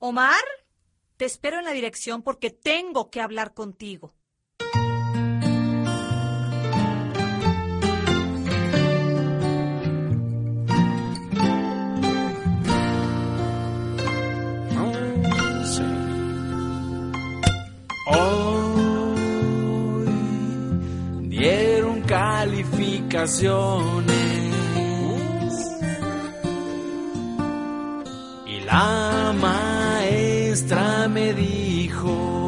Omar, te espero en la dirección porque tengo que hablar contigo. Hoy dieron calificaciones y la maestra me dijo: